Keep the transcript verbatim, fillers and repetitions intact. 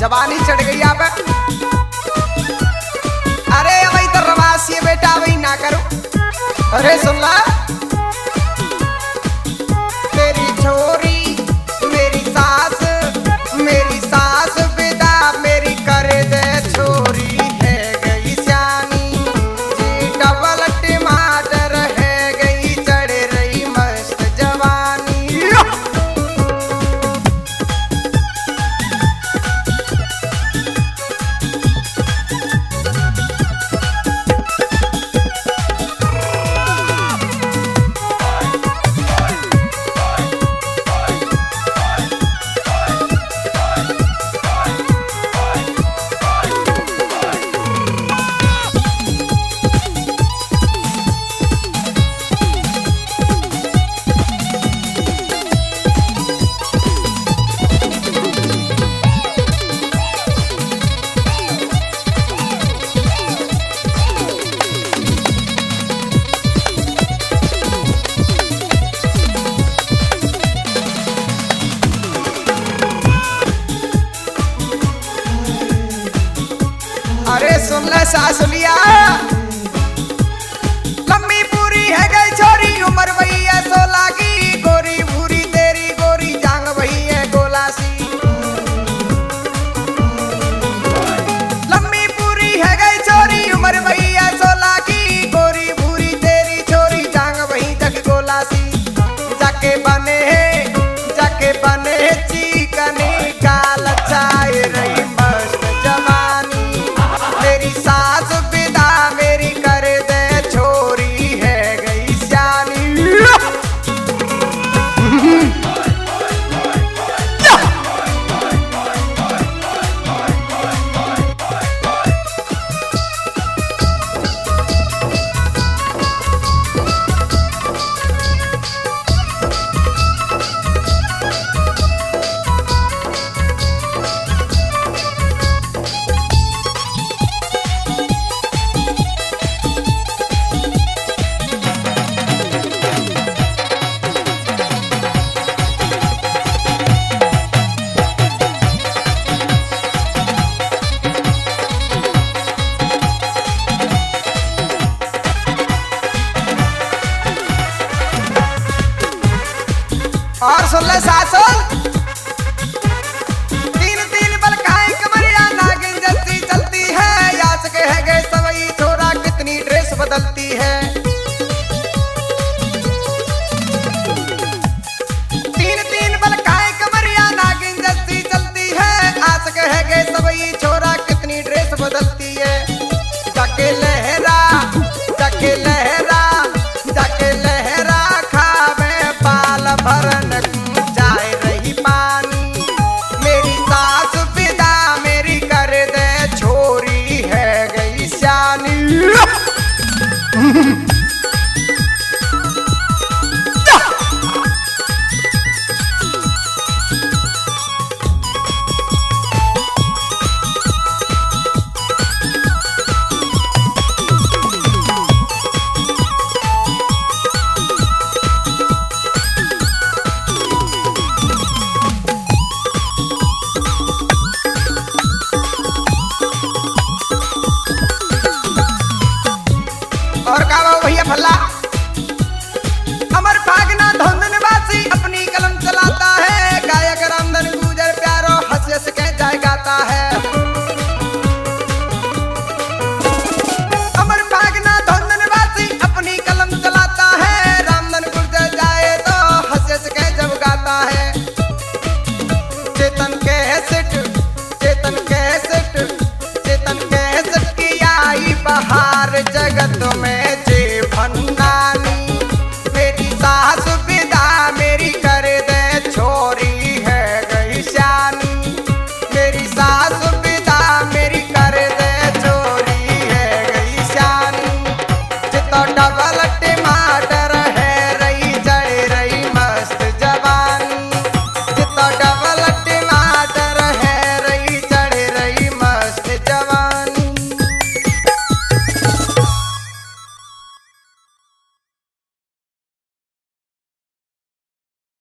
जवानी चढ़ गई आप। अरे वही तो रवासी है बेटा, वही ना करो। अरे सुन ला, तेरी छोरी मेरी सास, मेरी सास विदा मेरी कर दे छोरी है गई सियानी जी, डबल टमाटर है गई चढ़ रही मस्त जवानी। अरे सुन ले सासुलिया, लम्बी पूरी है गई छोरी उम्र वही है सोलह की, गोरी भूरी तेरी गोरी जांग वही है गोलासी। लम्बी पूरी है गई छोरी उम्र वही है सोलह की, गोरी भूरी तेरी छोरी जांग वही जग गोलासी। जाके बने जाके बने चिकनी काल चाय रही मस्त जवानी, मेरी सास विदा मेरी कर दे छोरी है गई सियानी। और सुन ले सासुल,